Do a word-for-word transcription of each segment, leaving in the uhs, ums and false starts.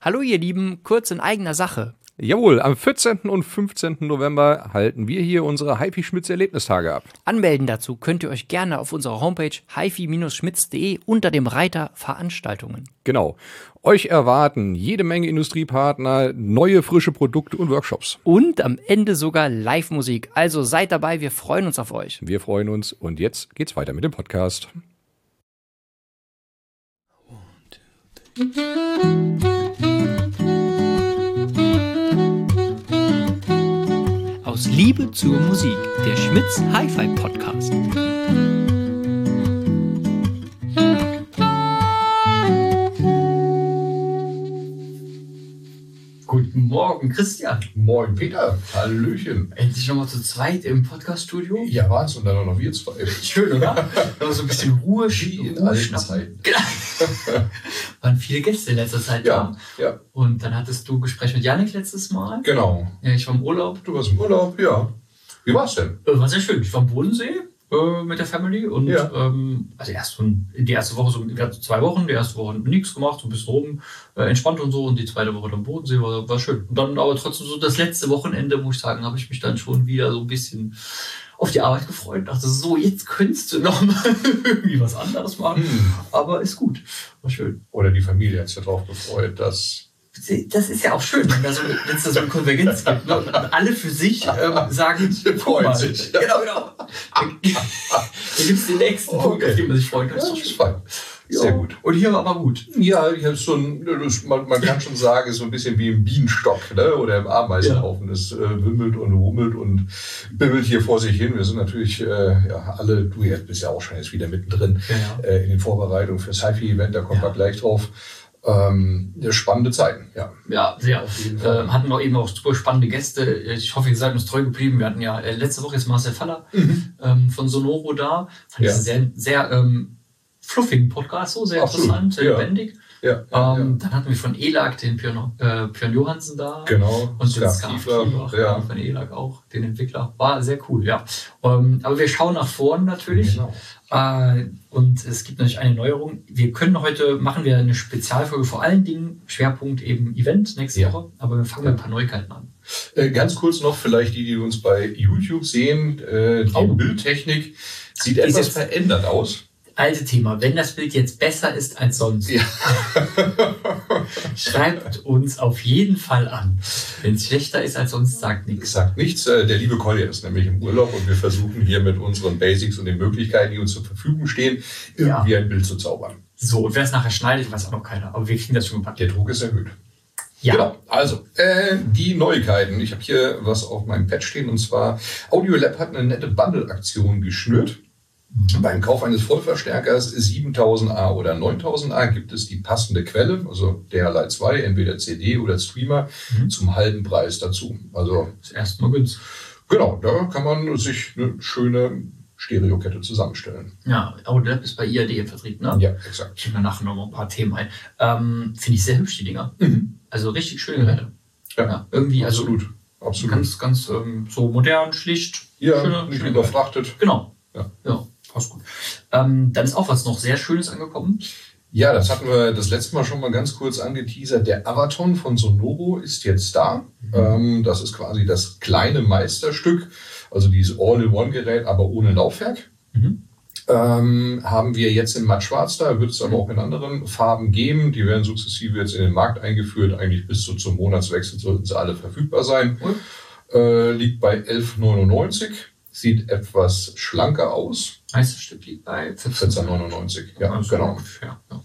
Hallo ihr Lieben, kurz in eigener Sache. Jawohl, am vierzehnten und fünfzehnten November halten wir hier unsere HiFi-Schmitz-Erlebnistage ab. Anmelden dazu könnt ihr euch gerne auf unserer Homepage hifi schmitz punkt de unter dem Reiter Veranstaltungen. Genau. Euch erwarten jede Menge Industriepartner, neue frische Produkte und Workshops. Und am Ende sogar Live-Musik. Also seid dabei, wir freuen uns auf euch. Wir freuen uns und jetzt geht's weiter mit dem Podcast. Aus Liebe zur Musik, der Schmitz Hi-Fi Podcast. Guten Morgen, Christian. Moin, Peter. Hallöchen. Endlich nochmal zu zweit im Podcaststudio. Ja, war's und dann auch noch wir zwei. Schön, oder? Aber so ein bisschen Ruhe, Wie in Ruhe alten schnappen. Zeiten. Genau. Waren viele Gäste in letzter Zeit Ja, da. ja, Und dann hattest du Gespräch mit Yannick letztes Mal. genau. Ja, ich war im Urlaub. Du warst im Urlaub, ja. Wie war's denn? Äh, War sehr schön. Ich war am Bodensee äh, mit der Family. Und Ja. ähm, also erst so, die erste Woche, so, wir hatten zwei Wochen, die erste Woche nichts gemacht, so ein bisschen rum, äh, entspannt und so. Und die zweite Woche am Bodensee war, war schön. Und dann aber trotzdem so das letzte Wochenende, muss ich sagen, habe ich mich dann schon wieder so ein bisschen auf die Arbeit gefreut und dachte so, jetzt könntest du noch mal irgendwie was anderes machen. Hm. Aber ist gut. War schön. Oder die Familie hat sich ja drauf gefreut, dass... Das ist ja auch schön, wenn da so, wenn es da so eine Konvergenz gibt. Ne? Und alle für sich ähm, sagen, guck mal. sich. Genau, genau. Da gibt es den nächsten Okay. Punkt, auf den man sich freuen kann. Ja, Das ist das ist doch schön. fein. Sehr Ja. gut. Und hier war aber gut. Ja, ich habe so ein, das, man, man kann schon sagen, so ein bisschen wie im Bienenstock, ne? Oder im Ameisenhaufen. Das äh, wimmelt und rummelt und bimmelt hier vor sich hin. Wir sind natürlich äh, ja, alle, du jetzt bist ja auch schon jetzt wieder mittendrin Ja. äh, in den Vorbereitungen für das HiFi-Event, da kommen Ja. wir gleich drauf. Ähm, spannende Zeiten, ja. Ja, sehr auf jeden Fall. Ähm, hatten auch eben auch super spannende Gäste. Ich hoffe, ihr seid uns treu geblieben. Wir hatten ja äh, letzte Woche jetzt Marcel Faller Mhm. ähm, von Sonoro da. Fand Ja. ich sehr, sehr ähm, fluffigen Podcast, so sehr Absolut. interessant, sehr Ja. lebendig. Ja, ja, Ähm, Dann hatten wir von E L A G den Björn, äh, Björn Johansen da. ja. Genau. Und den Scarf Scarf Kiefler, Kiefler, ja. von E L A G auch, den Entwickler. War sehr cool, ja. Ähm, aber wir schauen nach vorn natürlich. Genau. Äh, und es gibt natürlich eine Neuerung. Wir können heute, machen wir eine Spezialfolge, vor allen Dingen Schwerpunkt eben Event nächste Ja. Woche. Aber wir fangen Ja. mit ein paar Neuigkeiten an. Äh, ganz kurz noch, vielleicht die, die uns bei YouTube sehen, äh, die Oh. Bildtechnik sieht Die ist etwas jetzt- verändert aus. Alte Thema, wenn das Bild jetzt besser ist als sonst, Ja. schreibt uns auf jeden Fall an. Wenn es schlechter ist als sonst, sagt Ich nichts. sag nichts, äh, der liebe Collier ist nämlich im Urlaub und wir versuchen hier mit unseren Basics und den Möglichkeiten, die uns zur Verfügung stehen, irgendwie ein Bild zu zaubern. So, und wer es nachher schneidet, weiß auch noch keiner. Aber wir kriegen das schon gepackt. Der Druck ist erhöht. Ja, Genau, also äh, die Neuigkeiten. Ich habe hier was auf meinem Pad stehen und zwar Audiolab hat eine nette Bundle-Aktion geschnürt. Beim Kauf eines Vollverstärkers siebentausend A oder neuntausend A gibt es die passende Quelle, also D H L zwei, entweder C D oder Streamer, Mhm. zum halben Preis dazu. Also das erste Mal günstig. genau, da kann man sich eine schöne Stereokette zusammenstellen. Ja, Audiolab ist bei I A D im Vertrieb, ne? Ja, exakt. Ich mir nachher noch mal ein paar Themen ein. Ähm, Finde ich sehr hübsch, die Dinger. Mhm. Also richtig schöne Geräte. Ja, Ja, irgendwie, also absolut. Absolut. ganz, ganz ähm, so modern, schlicht. ja, schöne, nicht schöne überfrachtet. Genau. Ja. Ja, passt gut. Ähm, dann ist auch was noch sehr Schönes angekommen. Ja, das hatten wir das letzte Mal schon mal ganz kurz angeteasert. Der Avaton von Sonoro ist jetzt da. Mhm. Ähm, das ist quasi das kleine Meisterstück, also dieses All-in-One-Gerät, aber ohne Laufwerk. Mhm. Ähm, haben wir jetzt in matt schwarz da, wird es aber auch in anderen Farben geben. Die werden sukzessive jetzt in den Markt eingeführt. Eigentlich bis zu zum Monatswechsel sollten sie alle verfügbar sein. Cool. Äh, liegt bei elf neunundneunzig. Sieht etwas schlanker aus. Heißt, das Stück liegt bei vierzehn neunundneunzig. Ja, Also genau. ungefähr, ja.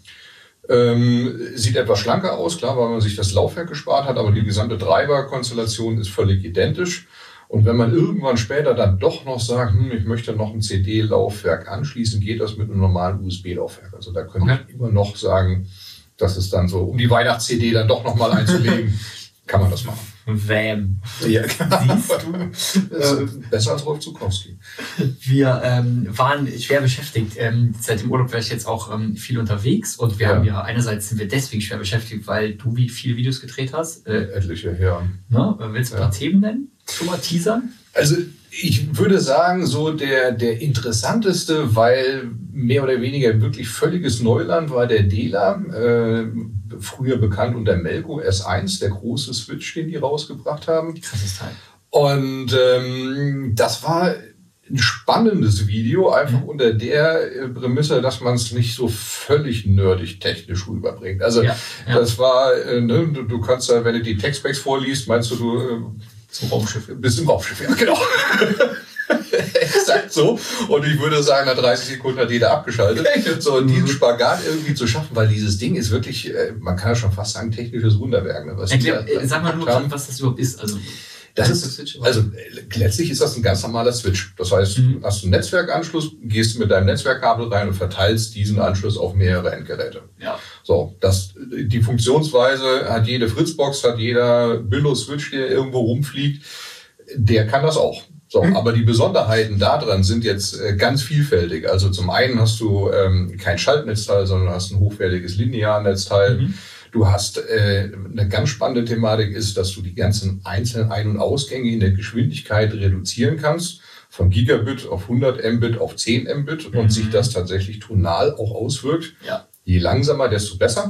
Ähm, sieht etwas schlanker aus, klar, weil man sich das Laufwerk gespart hat, aber die gesamte Treiberkonstellation ist völlig identisch. Und wenn man irgendwann später dann doch noch sagt, hm, ich möchte noch ein C D-Laufwerk anschließen, geht das mit einem normalen U S B-Laufwerk. Also da könnte Okay. ich immer noch sagen, dass es dann so, um die Weihnachts-C D dann doch nochmal einzulegen, kann man das machen. Wham. Ja, Siehst du? äh, besser als Rolf Zukowski. Wir ähm, waren schwer beschäftigt. Ähm, seit dem Urlaub war ich jetzt auch ähm, viel unterwegs und wir Ja. haben ja einerseits sind wir deswegen schwer beschäftigt, weil du wie viele Videos gedreht hast. Äh, Etliche, ja. ne? Willst du ein paar Ja. Themen nennen? Schon mal teasern? Also ich würde sagen, so der, der interessanteste, weil mehr oder weniger wirklich völliges Neuland war der D E L A. Äh, früher bekannt unter Melco S eins, der große Switch, den die rausgebracht haben. Krasses Teil. Und ähm, das war ein spannendes Video, einfach mhm. unter der Prämisse, dass man es nicht so völlig nerdig technisch rüberbringt. Also ja, ja. das war, äh, ne, du, du kannst ja, wenn du die Textbacks vorliest, meinst du, du äh, zum Raumschiff. bist im Raumschiff, ja genau. Exakt so. Und ich würde sagen, nach dreißig Sekunden hat jeder abgeschaltet. So, und diesen Spagat irgendwie zu schaffen, weil dieses Ding ist wirklich, man kann ja schon fast sagen, technisches Wunderwerk. Ne? Was Erklär, da, sag mal nur, haben, was das überhaupt ist. Also, das ist, also letztlich ist das ein ganz normaler Switch. Das heißt, mhm. du hast einen Netzwerkanschluss, gehst mit deinem Netzwerkkabel rein und verteilst diesen Anschluss auf mehrere Endgeräte. Ja. So, das, die Funktionsweise hat jede Fritzbox, hat jeder Billo-Switch, der irgendwo rumfliegt, der kann das auch. So, mhm. aber die Besonderheiten daran sind jetzt äh, ganz vielfältig. Also zum einen hast du ähm, kein Schaltnetzteil, sondern hast ein hochwertiges Linearnetzteil. Mhm. Du hast äh, eine ganz spannende Thematik ist, dass du die ganzen einzelnen Ein- und Ausgänge in der Geschwindigkeit reduzieren kannst. Von Gigabit auf hundert Mbit auf zehn Mbit mhm. und sich das tatsächlich tonal auch auswirkt. Ja. Je langsamer, desto besser.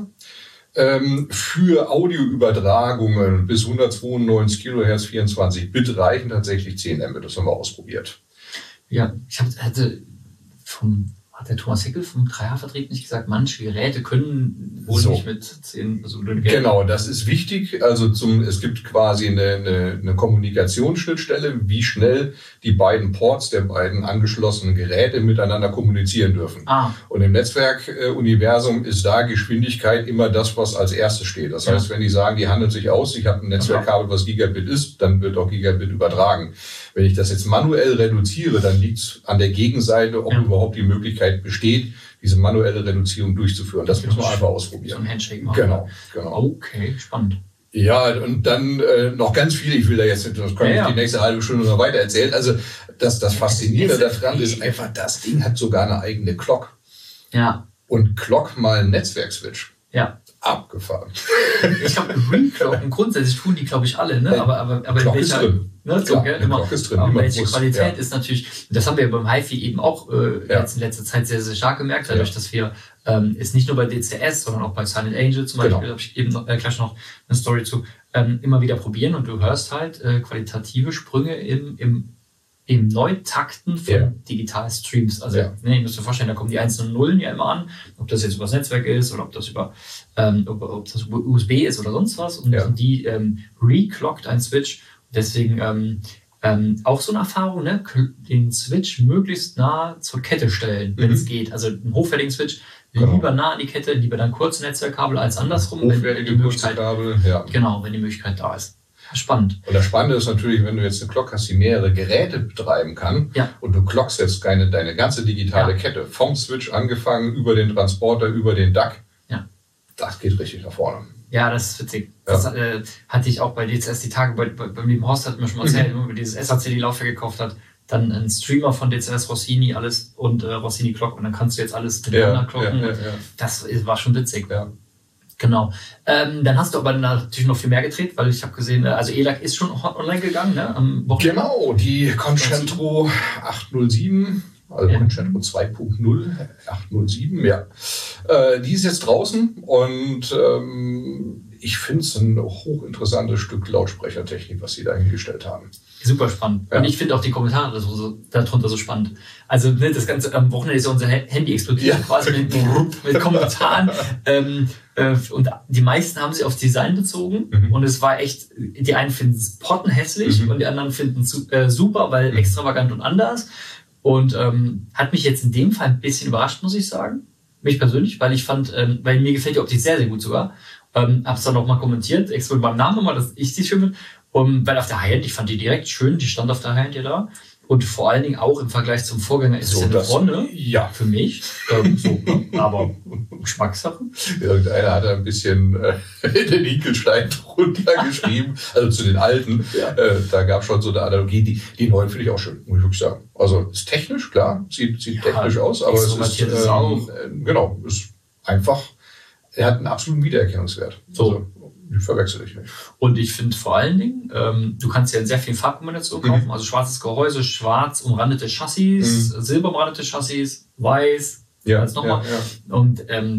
Ähm, für Audioübertragungen bis hundertzweiundneunzig Kilohertz vierundzwanzig Bit reichen tatsächlich zehn Mbit. Das haben wir ausprobiert. Ja, ich hab, hatte vom, hat der Thomas Hickel vom drei H-Vertrieb nicht gesagt, manche Geräte können wohl so. nicht mit zehn Personen gelten. Genau, das ist wichtig. Also zum, es gibt quasi eine, eine, eine Kommunikationsschnittstelle, wie schnell die beiden Ports der beiden angeschlossenen Geräte miteinander kommunizieren dürfen. Ah. Und im Netzwerkuniversum ist da Geschwindigkeit immer das, was als erstes steht. Das heißt, ja. wenn die sagen, die handelt sich aus, ich habe ein Netzwerkkabel, was Gigabit ist, dann wird auch Gigabit übertragen. Wenn ich das jetzt manuell reduziere, dann liegt es an der Gegenseite, ob ja. überhaupt die Möglichkeit besteht, diese manuelle Reduzierung durchzuführen. Das muss man einfach ausprobieren. So ein Handshake machen. Genau, genau. Okay, spannend. Ja, und dann äh, noch ganz viel, ich will da jetzt, das kann ja, ich ja. die nächste halbe Stunde noch weiter erzählen. Also das, das Faszinierende daran ist einfach, das Ding hat sogar eine eigene Clock. Ja. Und Clock mal ein Netzwerkswitch. Ja. Abgefahren. Ich glaube, Reclocken, grundsätzlich tun die, glaube ich, alle, ne? Aber, aber, aber Clock in welcher, ist drin. Ne, so, Klar, gell, immer, Clock ist drin. aber immer welche muss, Qualität ja. ist natürlich, das haben wir beim HiFi eben auch äh, ja. jetzt in letzter Zeit sehr, sehr stark gemerkt, dadurch, ja. dass wir ähm, es nicht nur bei D C S, sondern auch bei Silent Angel zum Beispiel, genau. habe ich eben noch, äh, gleich noch eine Story zu, ähm, immer wieder probieren und du hörst halt äh, qualitative Sprünge im, im im Neutakten von ja. digitalen Streams. Also ja. ne, ihr müsst euch vorstellen, da kommen die einzelnen Nullen ja immer an, ob das jetzt über das Netzwerk ist oder ob das über ähm, ob, ob das über U S B ist oder sonst was. Und, ja. und die ähm, reclockt ein Switch. Deswegen ähm, ähm, auch so eine Erfahrung, ne? Den Switch möglichst nah zur Kette stellen, wenn es mhm. geht. Also einen hochwertigen Switch genau. lieber nah an die Kette, lieber dann kurze Netzwerkkabel als andersrum. Hochwertige wenn die Möglichkeit, Kabel, ja. Genau, wenn die Möglichkeit da ist. Spannend. Und das Spannende ist natürlich, wenn du jetzt eine Clock hast, die mehrere Geräte betreiben kann ja. und du clockst jetzt deine, deine ganze digitale ja. Kette, vom Switch angefangen, über den Transporter, über den D A C, ja. das geht richtig nach vorne. Ja, das ist witzig. Ja. Das äh, hatte ich auch bei D C S die Tage, bei, bei, beim lieben Horst hat mir schon mal erzählt, mhm. wenn man dieses S A C D-Laufwerk gekauft hat, dann ein Streamer von D C S, Rossini, alles und äh, Rossini Clock und dann kannst du jetzt alles miteinander ja, clocken. Ja, ja, ja. Das war schon witzig. Ja. Genau. Ähm, dann hast du aber natürlich noch viel mehr gedreht, weil ich habe gesehen, also E L A C ist schon online gegangen, ne? Am Wochenende. Genau, die Concentro acht null sieben, also ja. Concentro zwei Punkt null, acht null sieben, ja. Äh, die ist jetzt draußen und ähm, ich finde es ein hochinteressantes Stück Lautsprechertechnik, was sie da hingestellt haben. Super spannend. Ja. Und ich finde auch die Kommentare so, so, darunter so spannend. Also ne, das Ganze am Wochenende ist ja unser Handy explodiert, ja. quasi mit, mit Kommentaren. ähm, äh, und die meisten haben sich aufs Design bezogen. Mhm. Und es war echt, die einen finden es pottenhässlich mhm. und die anderen finden es äh, super, weil mhm. extravagant und anders. Und ähm, hat mich jetzt in dem Fall ein bisschen überrascht, muss ich sagen. Mich persönlich, weil ich fand, ähm, weil mir gefällt die Optik sehr, sehr gut sogar. Ähm, hab's dann auch mal kommentiert, extra mit meinem Namen nochmal, dass ich sie schön finde. Um, weil auf der High-End, ich fand die direkt schön, die stand auf der High-End ja da. Und vor allen Dingen auch im Vergleich zum Vorgänger ist so, es ja eine das, Wonne. Ja. Für mich. Ähm, so, aber Geschmackssache. Irgendeiner hat da ein bisschen äh, den Hinkelstein drunter geschrieben, also zu den alten. Ja. Äh, da gab es schon so eine Analogie. Die, die neuen finde ich auch schön, muss ich wirklich sagen. Also ist technisch, klar, sieht, sieht ja, technisch aus, aber es ist, ähm, auch. Äh, genau, ist einfach, er hat einen absoluten Wiedererkennungswert. So. Also, die verwechsel ich nicht. Und ich finde vor allen Dingen, ähm, du kannst ja in sehr vielen Farbkombinationen kaufen, mhm. also schwarzes Gehäuse, schwarz umrandete Chassis, mhm. silber umrandete Chassis, weiß, ja, als nochmal. Ja, ja. Und ähm,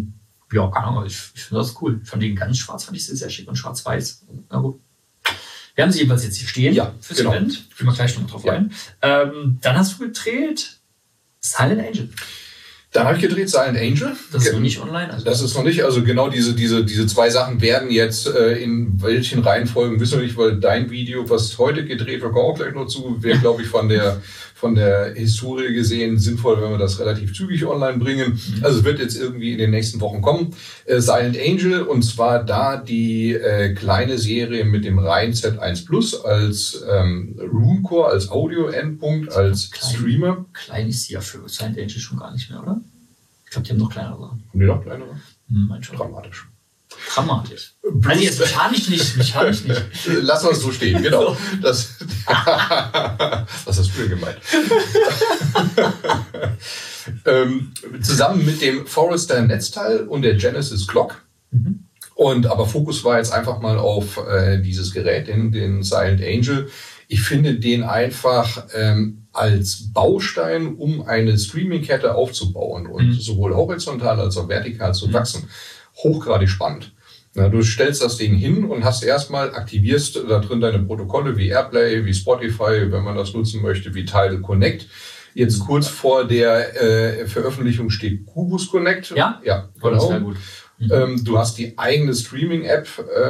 Ja, keine Ahnung, ich, ich finde das cool. Ich fand den ganz schwarz, fand ich sehr, sehr schick und schwarz-weiß. Na gut. Wir haben sie jedenfalls jetzt hier stehen Ja, fürs genau. Event. Gehen wir gleich noch drauf Ja. ein. Ähm, dann hast du gedreht Silent Angel. Dann habe ich gedreht Silent Angel. Das ist Ge- noch nicht online. Also Das ist noch nicht, also genau diese, diese, diese zwei Sachen werden jetzt äh, in welchen Reihenfolgen, wissen wir nicht, weil dein Video, was heute gedreht wird, kommt auch gleich noch zu, wäre, glaube ich, von der, von der Historie gesehen sinnvoll, wenn wir das relativ zügig online bringen. Mhm. Also es wird jetzt irgendwie in den nächsten Wochen kommen. Äh, Silent Angel, und zwar da die äh, kleine Serie mit dem Reihen Z eins Plus als ähm, RuneCore, als Audio-Endpunkt, als Klein. Streamer. klein ist sie ja für Silent Angel schon gar nicht mehr, oder? Ich glaube, die haben noch kleinere Sachen. Haben die noch kleinere? Hm, mein schon. Dramatisch. Dramatisch. Also jetzt mechanisch nicht, mechanisch nicht. Lass uns so stehen, genau. Das, was hast du denn gemeint? ähm, zusammen mit dem Forester Netzteil und der Genesis Clock. Mhm. Und aber Fokus war jetzt einfach mal auf äh, dieses Gerät, den, den Silent Angel. Ich finde den einfach ähm, als Baustein, um eine Streaming-Kette aufzubauen und Mhm. sowohl horizontal als auch vertikal zu Mhm. wachsen, hochgradig spannend. Na, du stellst das Ding hin und hast erstmal, aktivierst da drin deine Protokolle wie Airplay, wie Spotify, wenn man das nutzen möchte, wie Tidal Connect. Jetzt kurz vor der äh, Veröffentlichung steht Qubus Connect. Ja? Ja, Oh, das genau. wäre gut. Mhm. Ähm, du hast die eigene Streaming-App,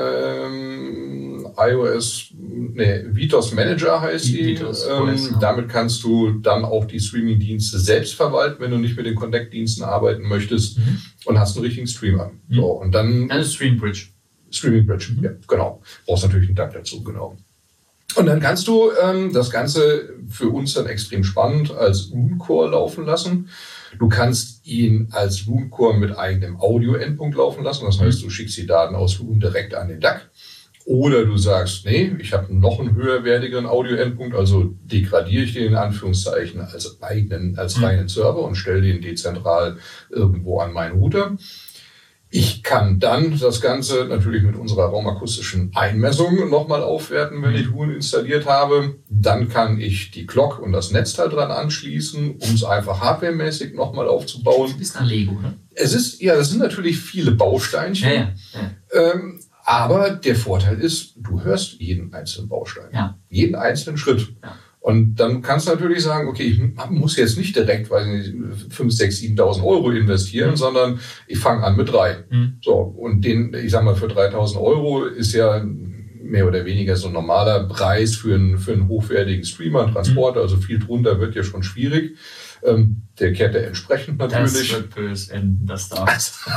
ähm, iOS, nee, Vitos Manager heißt die. Vitos ähm, O S, ja. Damit kannst du dann auch die Streaming-Dienste selbst verwalten, wenn du nicht mit den Connect-Diensten arbeiten möchtest, Mhm. und hast einen richtigen Streamer. Mhm. So, und dann Eine Streambridge. Streaming Bridge, Mhm. ja, genau. Brauchst natürlich einen Dank dazu, genau. Und dann kannst du ähm, das Ganze für uns dann extrem spannend als RuneCore laufen lassen. Du kannst ihn als RuneCore mit eigenem Audio-Endpunkt laufen lassen. Das heißt, du schickst die Daten aus Rune direkt an den D A C. Oder du sagst, nee, ich habe noch einen höherwertigeren Audio-Endpunkt, also degradiere ich den in Anführungszeichen als eigenen, als Mhm. reinen Server und stelle den dezentral irgendwo an meinen Router. Ich kann dann das Ganze natürlich mit unserer raumakustischen Einmessung nochmal aufwerten, wenn Mhm. ich Rune installiert habe. Dann kann ich die Clock und das Netzteil dran anschließen, um es einfach hardwaremäßig nochmal aufzubauen. Ist nach Lego, ne? Es ist, ja, es sind natürlich viele Bausteinchen. Ja, ja. ja. Ähm, aber der Vorteil ist, du hörst jeden einzelnen Baustein. Ja. Jeden einzelnen Schritt. Ja. Und dann kannst du natürlich sagen, okay, ich muss jetzt nicht direkt, weiß nicht, fünf, sechs, siebentausend Euro investieren, Mhm. sondern ich fange an mit drei. Mhm. So, und den, ich sag mal, für dreitausend Euro ist ja mehr oder weniger so ein normaler Preis für einen, für einen hochwertigen Streamer, einen Transporter, also viel drunter wird ja schon schwierig. Ähm, der Kette entsprechend Das natürlich. wird böse enden, das da.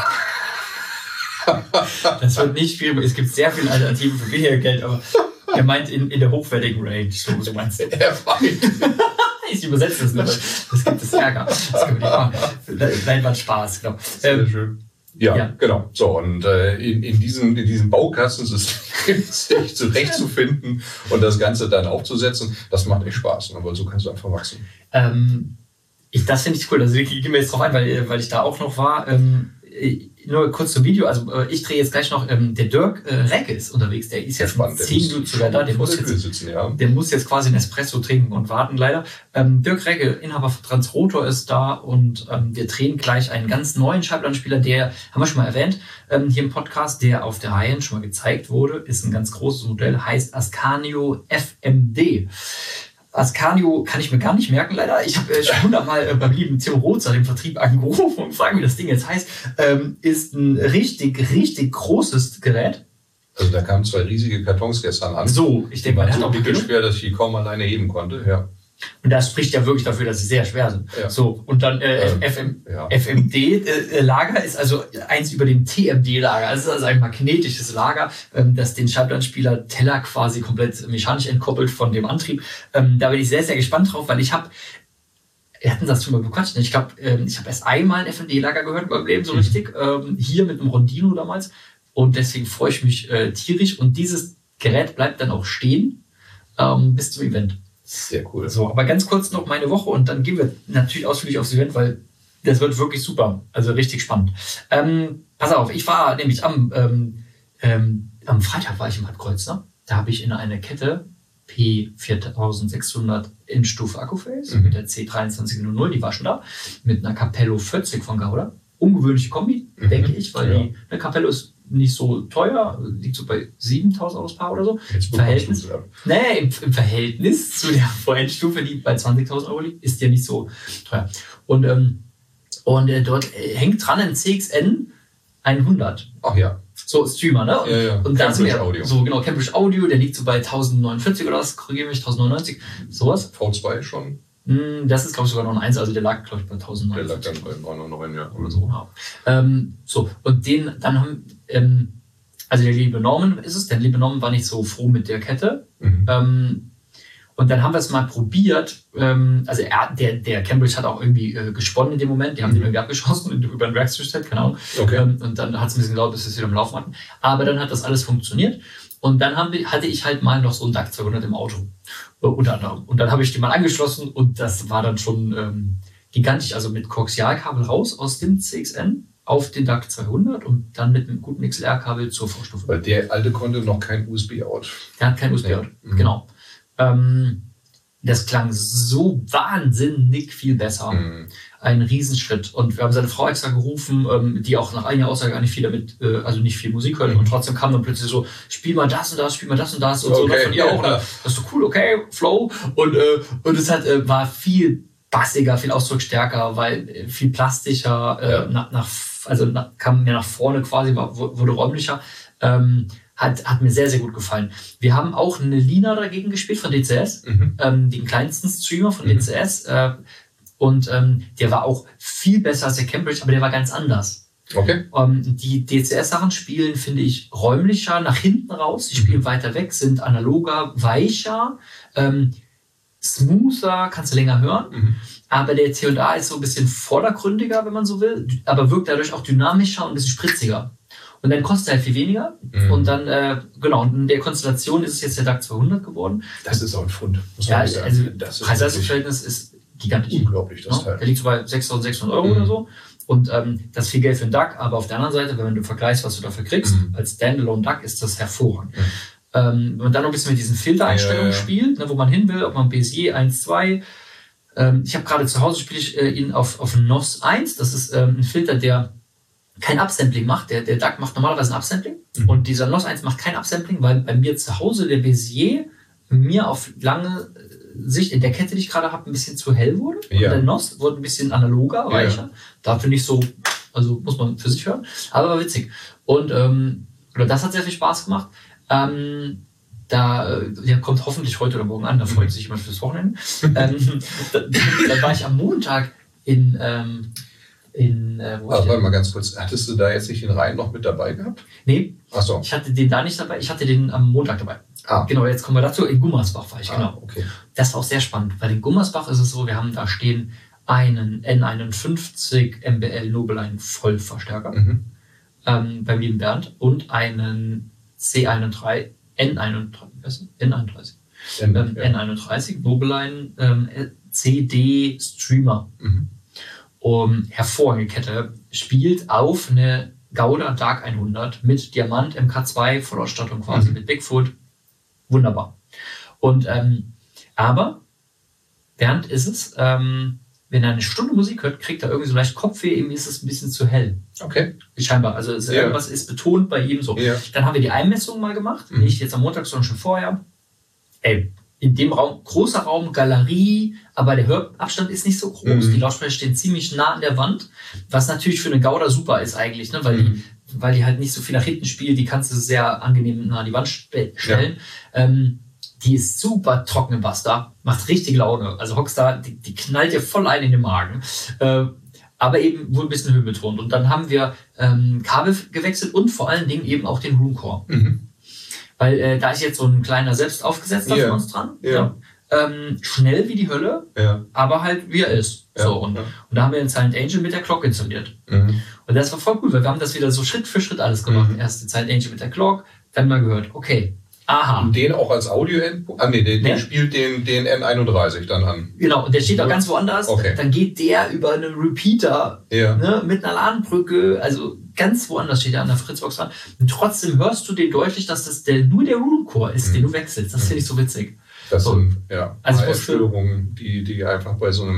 Das wird nicht viel, es gibt sehr viele Alternativen für weniger Geld, aber er meint in, in der hochwertigen Range, so, so meinst du. Er meint, Ich übersetze das nur, weil das gibt es Ärger. Das können wir nicht machen. Nein, war Spaß, genau. Sehr Ähm, schön. Ja, ja. genau. So, und äh, in, in diesem, in diesem Baukastensystem sich zurechtzufinden und das Ganze dann aufzusetzen, das macht echt Spaß, ne? Weil so kannst du einfach wachsen. ähm, ich, das finde ich cool, also ich gehe mir jetzt drauf ein, weil, weil ich da auch noch war. Ähm, nur kurz zum Video, also äh, ich drehe jetzt gleich noch, ähm, der Dirk äh, Recke ist unterwegs, der ist jetzt Spannend. Der zehn muss Minuten sogar da, der vor muss der Tür jetzt sitzen, ja. Der muss jetzt quasi einen Espresso trinken und warten, leider. Ähm, Dirk Recke, Inhaber von Transrotor, ist da und ähm, wir drehen gleich einen ganz neuen Schallplattenspieler, der, haben wir schon mal erwähnt, ähm, hier im Podcast, der auf der High-End schon mal gezeigt wurde, ist ein ganz großes Modell, heißt Ascanio F M D. Ascanio kann ich mir gar nicht merken, leider. Ich habe äh, schon hundertmal äh, beim lieben Tim Rotzer, dem Vertrieb, angerufen und fragen, wie das Ding jetzt heißt. Ähm, ist ein richtig, richtig großes Gerät. Also da kamen zwei riesige Kartons gestern an. So, ich Die denke mal, waren der hat so auch dicke genug. schwer, dass ich die kaum alleine heben konnte. Ja. Und das spricht ja wirklich dafür, dass sie sehr schwer sind. Ja. So, und dann äh, Ähm, F M, ja. F M D-Lager ist also eins über dem T M D-Lager. Das ist also ein magnetisches Lager, ähm, das den Schallplattenspieler Teller quasi komplett mechanisch entkoppelt von dem Antrieb. Ähm, da bin ich sehr, sehr gespannt drauf, weil ich habe, wir hatten das schon mal bequatscht, ne? ich glaube, ähm, ich habe erst einmal ein F M D-Lager gehört in meinem Leben, so Mhm. richtig, ähm, hier mit einem Rondino damals. Und deswegen freue ich mich äh, tierisch. Und dieses Gerät bleibt dann auch stehen ähm, bis zum Event. Sehr cool. So, aber ganz kurz noch meine Woche und dann gehen wir natürlich ausführlich aufs Event, weil das wird wirklich super. Also richtig spannend. Ähm, pass auf, ich war nämlich am, ähm, ähm, am Freitag war ich im Halbkreuz, ne? Da habe ich in einer Kette P viertausendsechshundert Endstufe Akkuface Mhm. mit der C dreiundzwanzig null null, die war schon da, mit einer Capello vierzig von Gauda. ungewöhnliche Kombi, Mhm. denke ich, weil Ja. die eine Capello ist nicht so teuer, liegt so bei siebentausend Euro das Paar oder so. Jetzt Im Verhältnis, bekommst nee, im, im Verhältnis zu der Vorendstufe, die bei zwanzigtausend Euro liegt, ist der nicht so teuer. Und, ähm, und äh, dort äh, hängt dran ein C X N hundert. Ach ja. So Streamer, ne? Und, Ja, ja. und da sind wir, Cambridge Audio. so genau, Cambridge Audio, der liegt so bei tausendneunundvierzig oder was, korrigiere mich, tausendneunundneunzig, sowas. V zwei schon. Hm, Das ist, glaube ich, sogar noch ein eins, also der lag, glaube ich, bei Der lag tausendneunundvierzig dann bei neunhundertneun, ja. oder so. Ja. Ähm, so, und den, dann haben, ähm, also der liebe Norman ist es, der liebe Norman war nicht so froh mit der Kette. Mhm. Ähm, und dann haben wir es mal probiert. Ähm, also er, der, der Cambridge hat auch irgendwie äh, gesponnen in dem Moment. Die haben Mhm. den irgendwie abgeschossen und über den Werkszustand, keine Ahnung. Okay. Ähm, und dann hat es ein bisschen gedauert, bis wir es wieder am Laufen hatten. Aber dann hat das alles funktioniert. Und dann haben wir, hatte ich halt mal noch so einen D A C zweihundert im Auto. Äh, unter anderem. Und dann habe ich den mal angeschlossen und das war dann schon ähm, gigantisch. Also mit Koaxialkabel raus aus dem C X N auf den D A C zweihundert und dann mit einem guten X L R-Kabel zur Vorstufe. Weil der alte konnte noch kein U S B-Out. Der hat kein U S B-Out. Mhm. Genau. Ähm, das klang so wahnsinnig viel besser. Mhm. Ein Riesenschritt. Und wir haben seine Frau extra gerufen, ähm, die auch nach einiger Aussage gar nicht viel damit, äh, also nicht viel Musik hört. Mhm. Und trotzdem kam dann plötzlich so, spiel mal das und das, spiel mal das und das und so. Und Okay, von ihr auch. ja. Und das ist so cool, okay, Flow. Und, äh, und es hat, äh, war viel bassiger, viel ausdrucksstärker, weil äh, viel plastischer, äh, Ja. nach, nach, also nach, kam mehr nach vorne quasi, war, wurde räumlicher. Ähm, hat, hat mir sehr, sehr gut gefallen. Wir haben auch eine Lina dagegen gespielt von D C S, Mhm. ähm, den kleinsten Streamer von Mhm. D C S. Äh, und ähm, der war auch viel besser als der Cambridge, aber der war ganz anders. Okay. Ähm, die D C S-Sachen spielen, finde ich, räumlicher nach hinten raus. Die spielen Mhm. weiter weg, sind analoger, weicher, ähm, smoother, kannst du länger hören. Mhm. Aber der C und A ist so ein bisschen vordergründiger, wenn man so will, aber wirkt dadurch auch dynamischer und ein bisschen spritziger. Und dann kostet er halt viel weniger. Mhm. Und dann, äh, genau, und in der Konstellation ist es jetzt der D A C zweihundert geworden. Das ist auch ein Pfund. Muss Ja, man sagen. also das ist Preis-Leistungs-Verhältnis ist gigantisch. wirklich unglaublich, das Ja, Teil. der liegt so bei sechstausendsechshundert Euro Mhm. oder so. Und ähm, das ist viel Geld für einen D A C, aber auf der anderen Seite, wenn du vergleichst, was du dafür kriegst, Mhm. als Standalone D A C ist das hervorragend. Mhm. Ähm, wenn man dann noch ein bisschen mit diesen Filtereinstellungen Ja, ja. spielt, ne, wo man hin will, ob man Bézier eins, zwei. Ähm, ich habe gerade zu Hause spiele ich äh, ihn auf, auf N O S eins. Das ist ähm, ein Filter, der kein Upsampling macht. Der, der D A C macht normalerweise ein Upsampling. Mhm. Und dieser N O S eins macht kein Upsampling, weil bei mir zu Hause der Bézier mir auf lange Sicht in der Kette, die ich gerade habe, ein bisschen zu hell wurde. Ja. Und der N O S wurde ein bisschen analoger, Ja. weicher. Dafür nicht so, also muss man für sich hören. Aber war witzig. Und ähm, oder das hat sehr viel Spaß gemacht. Ähm, da, äh, der kommt hoffentlich heute oder morgen an, da freut sich jemand fürs Wochenende. ähm, da, da war ich am Montag in, ähm, in äh, wo ich Aber denn? warte mal ganz kurz. Hattest du da jetzt nicht den Rhein noch mit dabei gehabt? Nee, Ach so. ich hatte den da nicht dabei, ich hatte den am Montag dabei. Ah. Genau, jetzt kommen wir dazu. In Gummersbach war ich, Ah, genau. okay. Das war auch sehr spannend, weil in Gummersbach ist es so, wir haben da stehen einen N einundfünfzig M B L Nobeline Vollverstärker Mhm. ähm, beim lieben Bernd und einen C einunddreißig, N einunddreißig, was ist das? N einunddreißig, Ähm, ähm, ja. N einunddreißig Nobeline ähm, C D Streamer. Mhm. Um, hervorragende Kette, spielt auf eine Gauda D A C hundert mit Diamant M K zwei, Vollausstattung quasi Mhm. mit Bigfoot. Wunderbar. Und, ähm, aber Bernd ist es, ähm, wenn er eine Stunde Musik hört, kriegt er irgendwie so leicht Kopfweh, ihm ist es ein bisschen zu hell. Okay. Scheinbar, also es, Ja. irgendwas ist betont bei ihm so. Ja. Dann haben wir die Einmessung mal gemacht, Mhm. nicht jetzt am Montag, sondern schon vorher. Ey, in dem Raum, großer Raum, Galerie, aber der Hörabstand ist nicht so groß. Mhm. Die Lautsprecher stehen ziemlich nah an der Wand, was natürlich für eine Gauda super ist eigentlich, ne? weil, Mhm. die, weil die halt nicht so viel nach hinten spielt, die kannst du sehr angenehm nah an die Wand spe- stellen. Ähm, die ist super trocken im Bass da, macht richtig Laune. Also Hockstar, die, die knallt dir voll ein in den Magen. Äh, aber eben wohl ein bisschen höhenbetont. Und dann haben wir ähm, Kabel gewechselt und vor allen Dingen eben auch den Roomcore. Mhm. Weil äh, da ist jetzt so ein kleiner selbst aufgesetzter Ja. von uns dran. Ja. Ähm, schnell wie die Hölle, Ja. aber halt wie er ist. Ja. So, und, Ja. und da haben wir den Silent Angel mit der Clock installiert. Mhm. Und das war voll cool, weil wir haben das wieder so Schritt für Schritt alles gemacht. Mhm. Erst den Silent Angel mit der Clock, dann mal gehört, okay, aha. Und den auch als Audio-Endpunkt? Ah, nee, den, Ja. den spielt den, den N einunddreißig dann an. Genau, und der steht auch ganz woanders. Okay. Dann geht der über einen Repeater Ja. ne, mit einer Ladenbrücke, also ganz woanders steht er an der Fritzbox dran. Und trotzdem hörst du den deutlich, dass das der, nur der Roomcore ist, Mhm. den du wechselst. Das finde ich so witzig. Das So. sind ja Also also ich wusste- Störungen, die, die einfach bei so einem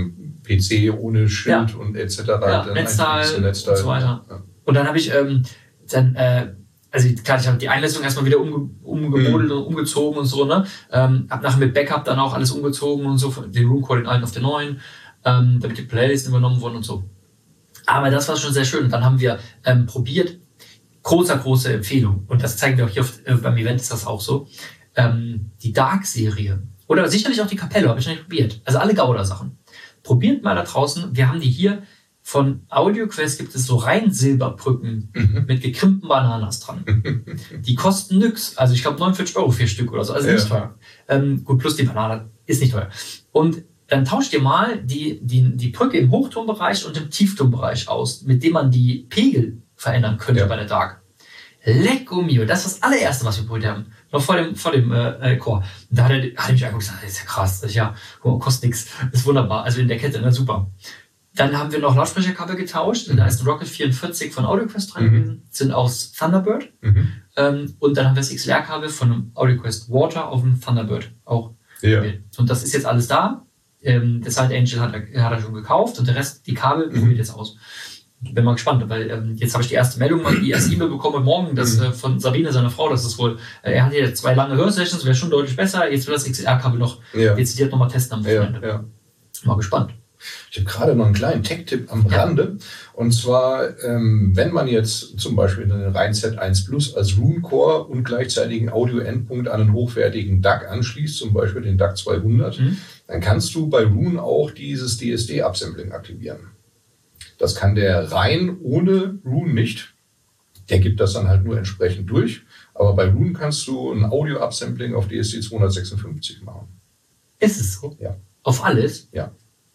P C ohne Schild Ja. und et cetera. Ja, dann Netzteil einfach ein Netzteil und so weiter. Ja. Und dann habe ich ähm, dann, äh, also klar, ich habe die Einlösung erstmal wieder umge umgemodelt Mhm. und umgezogen und so, ne? Ähm, hab nachher mit Backup dann auch alles umgezogen und so, den Roomcore, den alten auf den neuen, ähm, damit die Playlisten übernommen wurden und so. Aber das war schon sehr schön. Und dann haben wir ähm, probiert, großer, große Empfehlung, und das zeigen wir auch hier auf, äh, beim Event ist das auch so, ähm, die Dark-Serie. Oder sicherlich auch die Capello, habe ich noch nicht probiert. Also alle Gouda-Sachen. Probiert mal da draußen. Wir haben die hier von AudioQuest, gibt es so rein Silberbrücken Mhm. mit gekrimpten Bananas dran. Die kosten nix. Also ich glaube neunundvierzig Euro vier Stück oder so. Also nicht Ja. teuer. Ähm, gut, plus die Banane ist nicht teuer. Und dann tauscht ihr mal die, die, die Brücke im Hochtonbereich und im Tieftonbereich aus, mit dem man die Pegel verändern könnte Ja. bei der Dark. Lecco mio, das ist das allererste, was wir probiert haben. Noch vor dem, vor dem äh, Chor. Und da hat er, hat er mich angeguckt und gesagt, das ist ja krass, das ist ja, guck mal, kostet nix, das ist wunderbar. Also in der Kette, ne, super. Dann haben wir noch Lautsprecherkabel getauscht. Da ist ein Rocket vierundvierzig von AudioQuest dran Mhm. gewesen, sind aus Thunderbird. Mhm. Ähm, und dann haben wir das X L R-Kabel von einem AudioQuest Water auf dem Thunderbird auch. Ja. probiert. Und das ist jetzt alles da. Ähm, der Side Angel hat er, hat er schon gekauft und der Rest, die Kabel, Mhm. probiert jetzt aus. Bin mal gespannt, weil ähm, jetzt habe ich die erste Meldung, mal die erste E-Mail bekommen morgen, dass Mhm. äh, von Sabine, seiner Frau, das ist wohl, äh, er hat jetzt zwei lange Hörsessions, wäre schon deutlich besser. Jetzt will das X L R-Kabel noch Ja. dezidiert nochmal testen am Ja, Wochenende. ja. Mal gespannt. Ich habe gerade noch einen kleinen Tech-Tipp am Ja. Rande. Und zwar, ähm, wenn man jetzt zum Beispiel den Rhein Z eins Plus als Room-Core und gleichzeitigen Audio-Endpunkt an einen hochwertigen D A C anschließt, zum Beispiel den D A C zweihundert, Mhm. dann kannst du bei Roon auch dieses D S D-Upsampling aktivieren. Das kann der Rhein ohne Roon nicht. Der gibt das dann halt nur entsprechend durch. Aber bei Roon kannst du ein Audio-Upsampling auf D S D zweihundertsechsundfünfzig machen. Ist es so? Ja. Auf alles? Ja.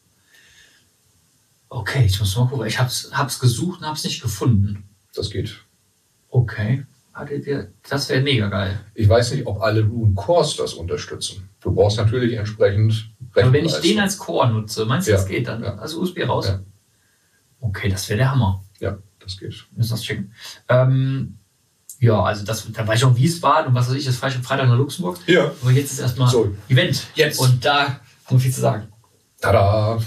Okay, ich muss mal gucken. Ich hab's, hab's gesucht und hab's nicht gefunden. Das geht. Okay. Hattet ihr- Das wäre mega geil. Ich weiß nicht, ob alle Roon Cores das unterstützen. Du brauchst natürlich entsprechend Aber wenn ich Rechenleistung. den als Core nutze, meinst du, Ja. das geht dann? Ja. Also U S B raus? Ja. Okay, das wäre der Hammer. Ja, das geht. Müssen das schicken. Ähm, ja, also das, da war ich auch in Wiesbaden und was weiß ich, das fahre ich am Freitag nach Luxemburg. Ja. Aber jetzt ist erstmal So. Event. Jetzt. Und da haben wir viel zu sagen. Tada!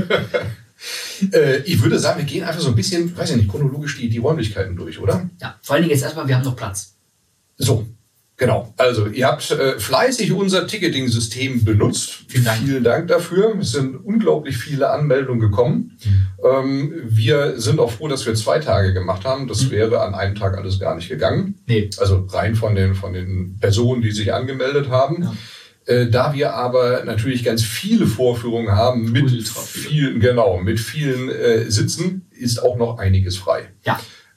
äh, ich würde sagen, wir gehen einfach so ein bisschen, weiß ich nicht, chronologisch die, die Räumlichkeiten durch, oder? Ja, vor allen Dingen jetzt erstmal, wir haben noch Platz. So, genau. Also, ihr habt äh, fleißig unser Ticketing-System benutzt. Vielen Dank. Vielen Dank dafür. Es sind unglaublich viele Anmeldungen gekommen. Mhm. Ähm, wir sind auch froh, dass wir zwei Tage gemacht haben. Das Mhm. wäre an einem Tag alles gar nicht gegangen. Nee. Also rein von den, von den Personen, die sich angemeldet haben. Ja. Äh, da wir aber natürlich ganz viele Vorführungen haben mit Ultra viele. vielen, genau, mit vielen äh, Sitzen, ist auch noch einiges frei. Ja.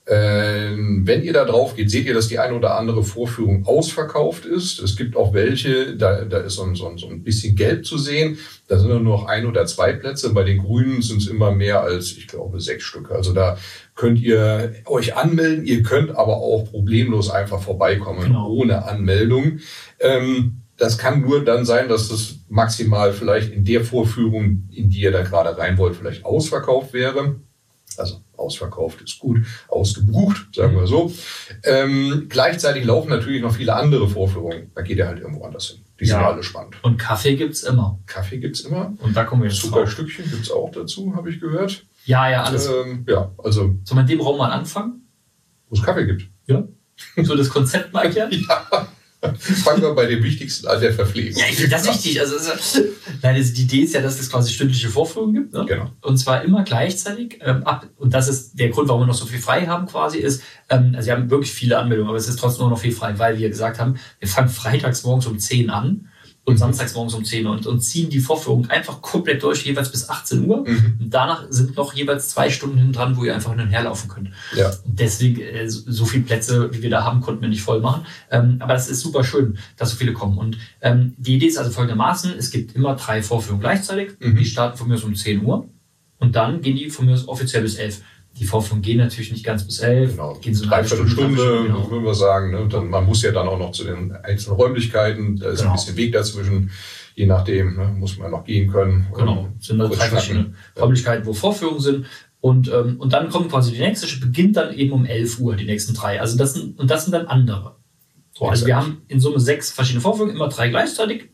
Ähm, wenn ihr da drauf geht, seht ihr, dass die eine oder andere Vorführung ausverkauft ist. Es gibt auch welche, da, da ist so ein, so, ein, so ein bisschen gelb zu sehen. Da sind nur noch ein oder zwei Plätze. Bei den Grünen sind es immer mehr als, ich glaube, sechs Stück. Also da könnt ihr euch anmelden. Ihr könnt aber auch problemlos einfach vorbeikommen, Genau. ohne Anmeldung. Ähm, das kann nur dann sein, dass das maximal vielleicht in der Vorführung, in die ihr da gerade rein wollt, vielleicht ausverkauft wäre. Also ausverkauft ist gut, ausgebucht, sagen wir so. Ähm, gleichzeitig laufen natürlich noch viele andere Vorführungen. Da geht ihr halt irgendwo anders hin. Die sind Ja. alle spannend. Und Kaffee gibt's immer. Kaffee gibt's immer. Und da kommen wir jetzt drauf. Zuckerstückchen gibt's auch dazu, habe ich gehört. Ja, ja, alles. Ähm, ja, also Sollen wir in dem Raum mal anfangen? wo es Kaffee gibt. Ja. So das Konzept mal erklären? Fangen wir bei dem wichtigsten an, der Verpflegung. Ja, ich finde das wichtig. Also, also, nein, also die Idee ist ja, dass es quasi stündliche Vorführungen gibt. Ne? Genau. Und zwar immer gleichzeitig. Ähm, ab, und das ist der Grund, warum wir noch so viel frei haben quasi, ist, ähm, also wir haben wirklich viele Anmeldungen, aber es ist trotzdem noch viel frei, weil wir gesagt haben, wir fangen freitags morgens um zehn an und samstags morgens um zehn und, und ziehen die Vorführung einfach komplett durch, jeweils bis achtzehn Uhr. Mhm. Und danach sind noch jeweils zwei Stunden hinten dran, wo ihr einfach hin und her laufen könnt. Ja. Und deswegen, äh, so, so viele Plätze, wie wir da haben, konnten wir nicht voll machen. Ähm, aber das ist super schön, dass so viele kommen. Und ähm, die Idee ist also folgendermaßen, es gibt immer drei Vorführungen gleichzeitig. Mhm. Die starten von mir aus um zehn Uhr. Und dann gehen die von mir aus offiziell bis elf. Die Vorführungen gehen natürlich nicht ganz bis elf. Genau. Gehen so eine halbe Dreiviertel Stunde, Stunde, genau. würden wir sagen. Ne? Und dann, man muss ja dann auch noch zu den einzelnen Räumlichkeiten. Da ist Genau. ein bisschen Weg dazwischen. Je nachdem, ne? Muss man noch gehen können. Genau, es sind also kurz drei schnacken. verschiedene Räumlichkeiten, wo Vorführungen sind. Und, ähm, und dann kommt quasi die nächste, beginnt dann eben um elf Uhr, die nächsten drei. Also das sind, und das sind dann andere. So, also wir haben in Summe sechs verschiedene Vorführungen, immer drei gleichzeitig.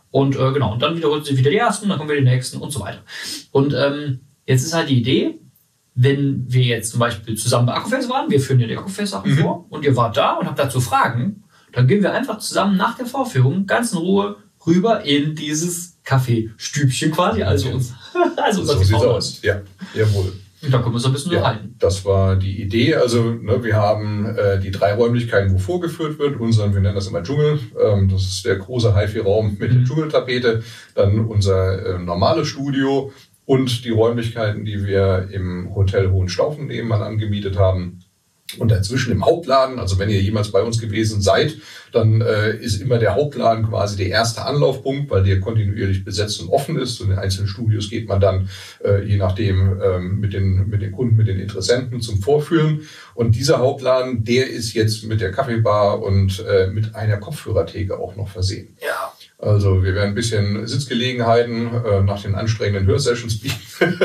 Und äh, genau, und dann wiederholt sich wieder die ersten, dann kommen wir die nächsten und so weiter. Und ähm, jetzt ist halt die Idee, wenn wir jetzt zum Beispiel zusammen bei Akkuface waren, wir führen ja die Akkuface-Sachen mhm. vor und ihr wart da und habt dazu Fragen, dann gehen wir einfach zusammen nach der Vorführung ganz in Ruhe rüber in dieses Kaffeestübchen quasi, also uns. also so sieht's aus, ja, jawohl. Und da können wir uns ein bisschen ja, unterhalten. Das war die Idee. Also ne, wir haben äh, die drei Räumlichkeiten, wo vorgeführt wird. Unseren, wir nennen das immer Dschungel. Ähm, das ist der große HiFi-Raum mit mhm. der Dschungeltapete. Dann unser äh, normales Studio und die Räumlichkeiten, die wir im Hotel Hohenstaufen nebenan angemietet haben. Und dazwischen im Hauptladen, also wenn ihr jemals bei uns gewesen seid, dann äh, ist immer der Hauptladen quasi der erste Anlaufpunkt, weil der kontinuierlich besetzt und offen ist. Und in den einzelnen Studios geht man dann, äh, je nachdem, ähm, mit den mit den Kunden, mit den Interessenten zum Vorführen. Und dieser Hauptladen, der ist jetzt mit der Kaffeebar und äh, mit einer Kopfhörertheke auch noch versehen. Ja. Also wir werden ein bisschen Sitzgelegenheiten äh, nach den anstrengenden Hörsessions bieten.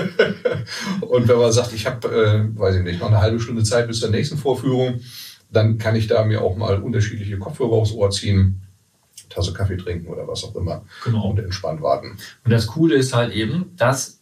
Und wenn man sagt, ich habe, äh, weiß ich nicht, noch eine halbe Stunde Zeit bis zur nächsten Vorführung, dann kann ich da mir auch mal unterschiedliche Kopfhörer aufs Ohr ziehen, Tasse Kaffee trinken oder was auch immer genau. und entspannt warten. Und das Coole ist halt eben, dass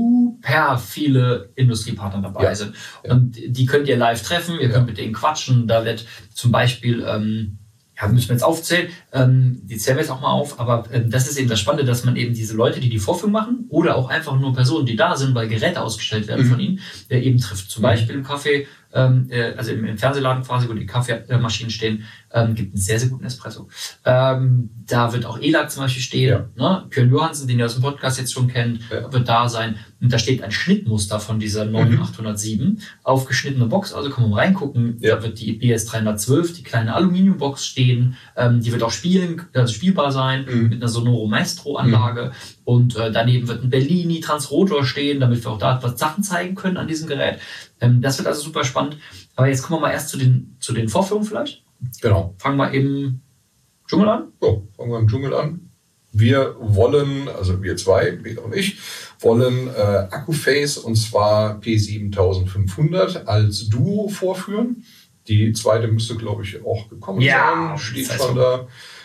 super viele Industriepartner dabei ja. sind. Und ja. die könnt ihr live treffen, ihr könnt ja. mit denen quatschen. Da wird zum Beispiel... Ähm, ja, müssen wir jetzt aufzählen, ähm, die zählen wir jetzt auch mal auf, aber ähm, das ist eben das Spannende, dass man eben diese Leute, die die Vorführung machen oder auch einfach nur Personen, die da sind, weil Geräte ausgestellt werden mhm. von ihnen, äh, eben trifft. Zum mhm. Beispiel im Café, ähm, äh, also im, im Fernsehladen quasi, wo die Kaffeemaschinen stehen, ähm, gibt einen sehr, sehr guten Espresso. Ähm, da wird auch Elak zum Beispiel stehen, ja. ne? Björn Johansen, den ihr aus dem Podcast jetzt schon kennt, ja. wird da sein. Und da steht ein Schnittmuster von dieser neun achthundertsieben, aufgeschnittene Box, also kann man mal reingucken. Ja. Da wird die B S dreihundertzwölf, die kleine Aluminiumbox stehen. Ähm, die wird auch spielen, also spielbar sein, mhm. mit einer Sonoro Maestro-Anlage. Mhm. Und äh, daneben wird ein Bellini Transrotor stehen, damit wir auch da etwas Sachen zeigen können an diesem Gerät. Ähm, das wird also super spannend. Aber jetzt kommen wir mal erst zu den, zu den Vorführungen vielleicht. Genau. Fangen wir im Dschungel an? So, fangen wir im Dschungel an. Wir wollen, also wir zwei, Peter und ich, wollen äh, Akkuface und zwar P siebentausendfünfhundert als Duo vorführen. Die zweite müsste, glaube ich, auch gekommen ja, sein. Steht schon da.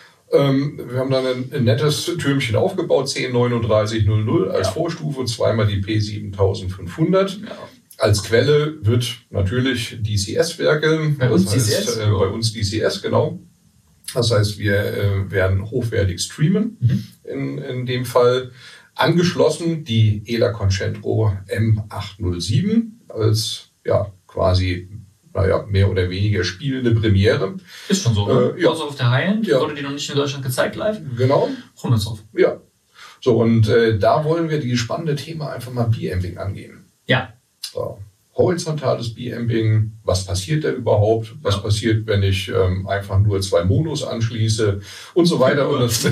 Ähm, wir haben dann ein, ein nettes Türmchen aufgebaut, zehn neununddreißig null null als ja. Vorstufe, zweimal die P siebentausendfünfhundert. Ja. Als Quelle wird natürlich D C S werkeln. Bei uns das heißt, D C S? Äh, bei uns D C S, genau. Das heißt, wir äh, werden hochwertig streamen, mhm. in, in dem Fall. Angeschlossen die ELA Concentro M achthundertsieben als ja quasi naja, mehr oder weniger spielende Premiere. Ist schon so, ne? Äh, ja. Also auf der High-End, ja. wurde die noch nicht in Deutschland gezeigt live. Genau. Kommen wir jetzt drauf. Ja. So, und äh, da wollen wir dieses spannende Thema einfach mal B-Amping angehen. Ja. So. Horizontales B-Amping, was passiert da überhaupt? Was ja. passiert, wenn ich ähm, einfach nur zwei Monos anschließe und so weiter. Und das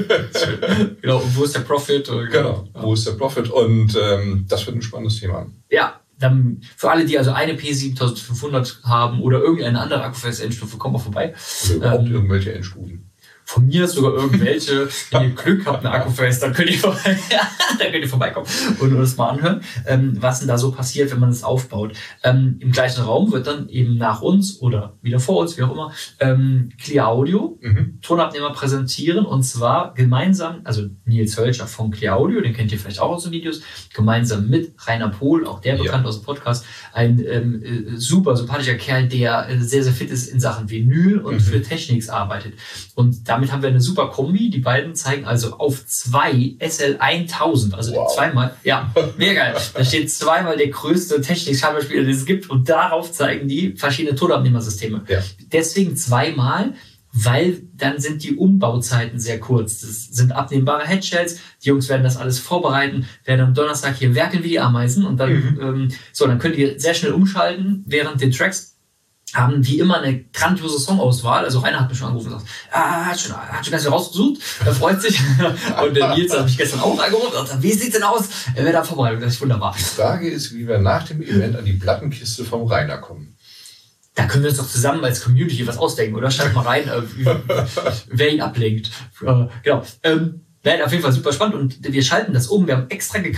genau, und wo ist der Profit? Genau, ja. wo ist der Profit? Und ähm, das wird ein spannendes Thema. Ja, dann für alle, die also eine P siebentausendfünfhundert haben oder irgendeine andere Akkuface-Endstufe, kommt mal vorbei. Oder überhaupt ähm, irgendwelche Endstufen. Von mir sogar irgendwelche, wenn ihr Glück habt, eine Akkuface, dann könnt ihr, vorbei, dann könnt ihr vorbeikommen und das mal anhören, ähm, was denn da so passiert, wenn man es aufbaut. Ähm, Im gleichen Raum wird dann eben nach uns oder wieder vor uns, wie auch immer, ähm, Clear Audio, mhm. Tonabnehmer präsentieren und zwar gemeinsam, also Nils Hölscher von Clear Audio, den kennt ihr vielleicht auch aus den Videos, gemeinsam mit Rainer Pohl, auch der ja. bekannt aus dem Podcast, ein ähm, äh, super sympathischer Kerl, der äh, sehr, sehr fit ist in Sachen Vinyl und mhm. für Technics arbeitet. Und damit haben wir eine super Kombi. Die beiden zeigen also auf zwei S L tausend, also wow. zweimal, ja, mega geil. Da steht zweimal der größte Technik-Schallplattenspieler, den es gibt und darauf zeigen die verschiedene Tonabnehmersysteme. Ja. Deswegen zweimal, weil dann sind die Umbauzeiten sehr kurz. Das sind abnehmbare Headshells. Die Jungs werden das alles vorbereiten, werden am Donnerstag hier werkeln wie die Ameisen und dann, mhm. ähm, so, dann könnt ihr sehr schnell umschalten während den Tracks. Haben wie immer eine grandiose Songauswahl. Also Rainer hat mich schon angerufen und gesagt, ah, hat schon, hat schon ganz viel rausgesucht, er freut sich. Und der Nils hat mich gestern auch angerufen und gesagt, wie sieht's denn aus? Er wäre da vorbereitet, das ist wunderbar. Die Frage ist, wie wir nach dem Event an die Plattenkiste vom Rainer kommen. Da können wir uns doch zusammen als Community was ausdenken, oder? Schreibt mal rein, äh, wer ihn ablenkt. Äh, genau. Ähm, Nein, auf jeden Fall super spannend und wir schalten das um. Wir haben extra gekauft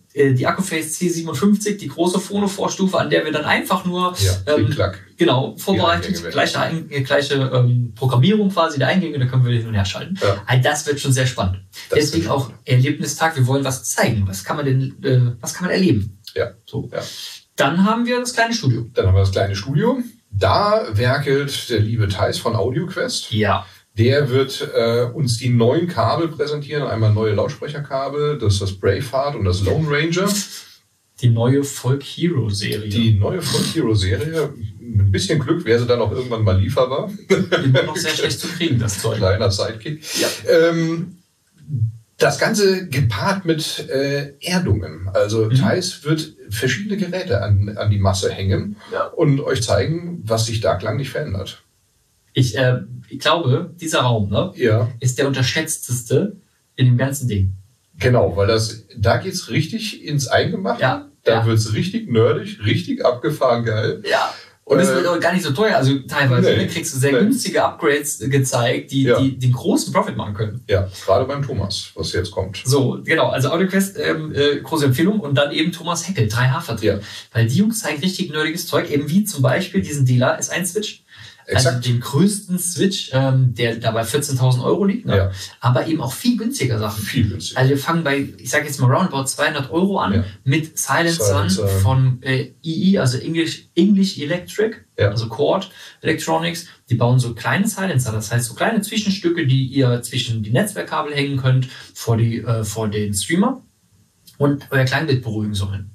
äh, die Accuphase C siebenundfünfzig, die große Phono-Vorstufe, an der wir dann einfach nur Ja, ähm, Klack. genau vorbereitet, gleiche, Ein gleiche ähm, Programmierung quasi der Eingänge, da können wir hin und her schalten. Ja. Also das wird schon sehr spannend. Das Deswegen wird auch spannend. Erlebnistag, wir wollen was zeigen. Was kann man denn, äh, was kann man erleben? Ja. So. Ja. Dann haben wir das kleine Studio. Dann haben wir das kleine Studio. Da werkelt der liebe Theis von AudioQuest. Ja. Der wird äh, uns die neuen Kabel präsentieren. Einmal neue Lautsprecherkabel, das ist das Braveheart und das Lone Ranger. Die neue Folk Hero Serie. Die neue Folk Hero Serie. Mit ein bisschen Glück wäre sie dann auch irgendwann mal lieferbar. immer noch sehr schlecht zu kriegen, das Zeug. Kleiner Sidekick. Ja. Ähm, das Ganze gepaart mit äh, Erdungen. Also Mhm. Theis wird verschiedene Geräte an, an die Masse hängen Ja. und euch zeigen, was sich da klanglich verändert. Ich, äh, ich glaube, dieser Raum, ne, Ja, ist der unterschätzteste in dem ganzen Ding. genau, weil das, da geht's richtig ins Eingemachte. Ja, Da ja. wird's richtig nerdig, richtig abgefahren geil. Ja. Und es Äh, wird auch gar nicht so teuer. Also teilweise nee, ne, kriegst du sehr nee. günstige Upgrades äh, gezeigt, die, Ja. die den großen Profit machen können. Ja, gerade beim Thomas, was jetzt kommt. So, genau. Also AudioQuest, ähm, äh, große Empfehlung. Und dann eben Thomas Heckel, drei H-Vertrieb. Ja. Weil die Jungs zeigen richtig nerdiges Zeug, eben wie zum Beispiel diesen D L A S eins Switch. Also Exakt. den größten Switch, ähm, der da bei vierzehntausend Euro liegt. Ne? Ja. Aber eben auch viel günstiger Sachen. Viel günstiger. Also wir fangen bei, ich sage jetzt mal roundabout zweihundert Euro an, Ja. mit Silencern Silencer. von äh, E E, also English, English Electric, Ja. also Chord Electronics. Die bauen so kleine Silencer, das heißt so kleine Zwischenstücke, die ihr zwischen die Netzwerkkabel hängen könnt, vor, die, äh, vor den Streamer und euer Klangbild beruhigen sollen.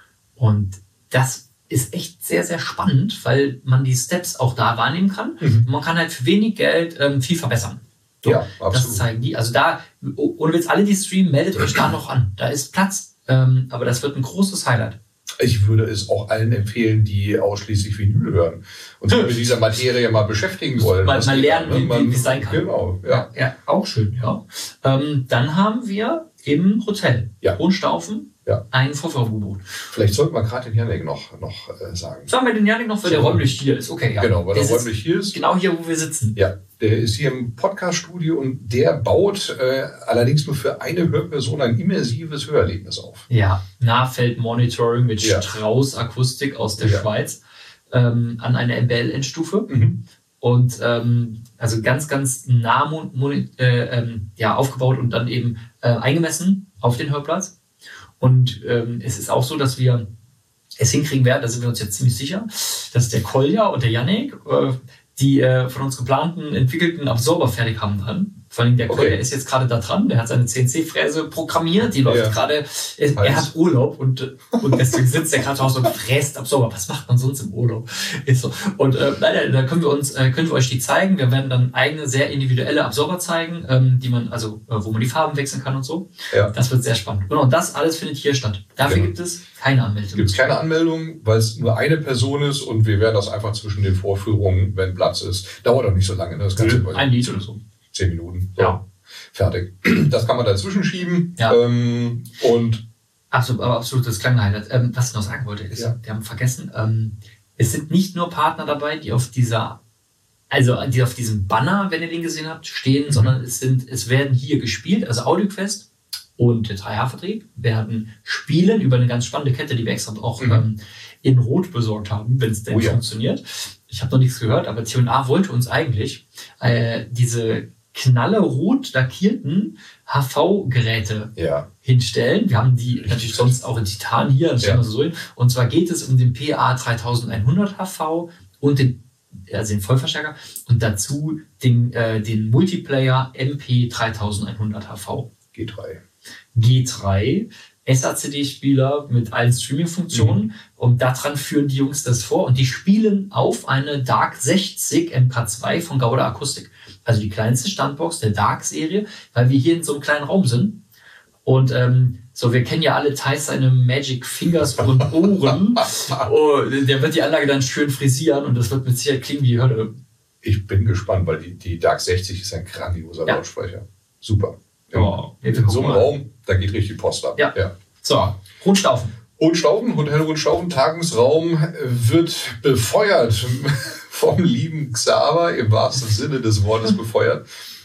Und das ist echt sehr, sehr spannend, weil man die Steps auch da wahrnehmen kann. Mhm. Und man kann halt für wenig Geld ähm, viel verbessern. So, Ja, das absolut. zeigen die. Also da, ohne Witz, alle, die streamen, meldet euch da noch an. Da ist Platz. Ähm, aber das wird ein großes Highlight. Ich würde es auch allen empfehlen, die ausschließlich Vinyl hören und sich mit dieser Materie mal beschäftigen wollen. Mal, Was mal geht lernen, da, ne? wie- Man- wie es sein kann. Genau, ja. Ja, auch schön, ja. Ähm, dann haben wir im Hotel Ja. Hohenstaufen Ja. einen Vorführung gebucht. Vielleicht sollten wir gerade den Janik noch, noch äh, sagen. Sagen wir den Janik noch, weil der So. räumlich hier ist. Okay, ja. Genau, weil der er sitzt räumlich hier ist. genau hier, wo wir sitzen. Ja, der ist hier im Podcast-Studio und der baut äh, allerdings nur für eine Hörperson ein immersives Hörerlebnis auf. Ja, Nahfeld-Monitoring mit Ja. Strauß-Akustik aus der Ja. Schweiz ähm, an einer M B L-Endstufe. Mhm. Und ähm, also ganz, ganz nah mon- moni- äh, ähm, ja, aufgebaut und dann eben äh, eingemessen auf den Hörplatz. Und ähm, es ist auch so, dass wir es hinkriegen werden, da sind wir uns jetzt ziemlich sicher, dass der Kolja und der Yannick äh, die äh, von uns geplanten, entwickelten Absorber fertig haben dann. Vor allem der Okay. Kolja ist jetzt gerade da dran, der hat seine C N C-Fräse programmiert, die läuft Ja. gerade, er, er hat Urlaub und, und deswegen sitzt er gerade zu Hause und fräst Absorber. Was macht man sonst im Urlaub? Ist so. Und äh, leider, da können wir uns, äh, können wir euch die zeigen. Wir werden dann eigene, sehr individuelle Absorber zeigen, ähm, die man, also äh, wo man die Farben wechseln kann und so. Ja. Das wird sehr spannend. Genau, und das alles findet hier statt. Dafür Genau. gibt es keine Anmeldung. Gibt es keine Anmeldung, weil es nur eine Person ist und wir werden das einfach zwischen den Vorführungen, wenn Platz ist. Dauert auch nicht so lange, ne? Das Ganze Nö, ein Lied oder so. zehn Minuten. So. Ja. Fertig. Das kann man dazwischen schieben. Ja. Ähm, und Absolut, aber absolutes Klanghighlight. Ähm, was ich noch sagen wollte, ist, Ja. wir haben vergessen, ähm, es sind nicht nur Partner dabei, die auf dieser, also die auf diesem Banner, wenn ihr den gesehen habt, stehen, Mhm. sondern es sind, es werden hier gespielt, also AudioQuest und der drei H-Vertrieb werden spielen über eine ganz spannende Kette, die wir extra auch Mhm. ähm, in Rot besorgt haben, wenn es denn Oh ja. funktioniert. Ich habe noch nichts gehört, aber T und A wollte uns eigentlich äh, diese knallerot lackierten H V-Geräte ja, hinstellen. Wir haben die natürlich sonst auch in Titan hier, das stellen wir so hin. Und zwar geht es um den P A dreitausendeinhundert H V und den, also den Vollverstärker und dazu den, äh, den Multiplayer M P dreitausendeinhundert H V. G drei. G drei, S A C D-Spieler mit allen Streaming-Funktionen. Mhm. Und daran führen die Jungs das vor. Und die spielen auf eine Dark sechzig M K zwei von Gauda Akustik. Also die kleinste Standbox der Dark-Serie, weil wir hier in so einem kleinen Raum sind. Und ähm, so, wir kennen ja alle Theis seine Magic Fingers und Ohren. Oh, der wird die Anlage dann schön frisieren und das wird mit Sicherheit klingen wie die Hölle. Ich bin gespannt, weil die, die Dark sechzig ist ein grandioser Ja. Lautsprecher. Super. In, Ja, wir in so einem gucken mal. Raum, da geht richtig Post ab. Ja. ja. So, Rundstaufen. Hohenstaufen, Hotel Hohenstaufen, Tagungsraum wird befeuert vom lieben Xaver, im wahrsten Sinne des Wortes befeuert,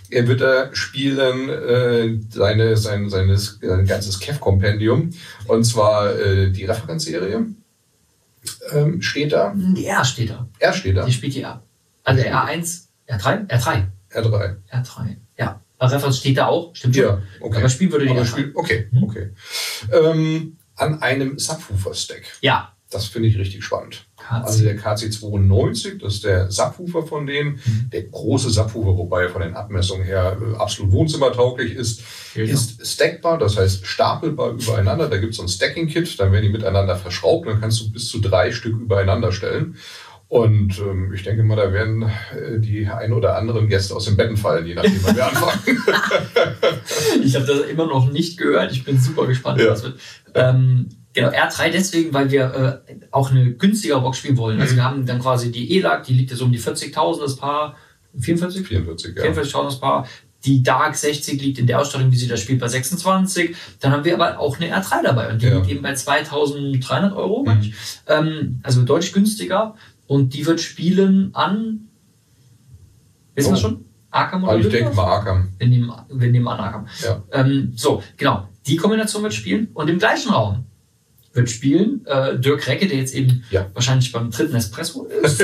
Er wird da spielen äh, seine, sein, seines, sein ganzes Kev-Kompendium. Und zwar äh, die Referenzserie ähm, steht da. Die R steht da. R steht da. Die spielt die R. Also R eins, R drei? R drei. R drei. R drei, ja. Also Referenz steht da auch, stimmt schon. Ja, okay. Aber spielen würde die Aber R spiel, drei. Okay, Mhm. okay. Ähm, an einem Subwoofer-Stack. Ja. Das finde ich richtig spannend. K C. Also der K C zweiundneunzig, das ist der Subwoofer von denen. Mhm. Der große Subwoofer, wobei er von den Abmessungen her äh, absolut wohnzimmertauglich ist, Genau. ist stackbar, das heißt stapelbar übereinander. Da gibt es so ein Stacking-Kit, dann werden die miteinander verschraubt, dann kannst du bis zu drei Stück übereinander stellen. Und ähm, ich denke mal, da werden äh, die ein oder anderen Gäste aus den Betten fallen, je nachdem, wann wir anfangen. Ich habe das immer noch nicht gehört. Ich bin super gespannt, Ja. was wird. Ähm, genau, R drei deswegen, weil wir äh, auch eine günstigere Box spielen wollen. Also Mhm. wir haben dann quasi die E L A C, die liegt ja so um die vierzigtausend das Paar. vierundvierzig? vierundvierzig, ja. vierundvierzigtausend das Paar. Die Dark sechzig liegt in der Ausstattung, wie sie da spielt, bei sechsundzwanzig. Dann haben wir aber auch eine R drei dabei und die Ja. liegt eben bei zweitausenddreihundert Euro. Mhm. meine ich. Ähm, also deutlich günstiger. Und die wird spielen an, wissen wir Oh. schon? Arkham oder Also ich denke Olympus? mal Arkham. Wir nehmen, wir nehmen an Arkham. Ja. Ähm, so, genau. Die Kombination wird spielen und im gleichen Raum wird spielen äh, Dirk Recke, der jetzt eben Ja. wahrscheinlich beim dritten Espresso ist.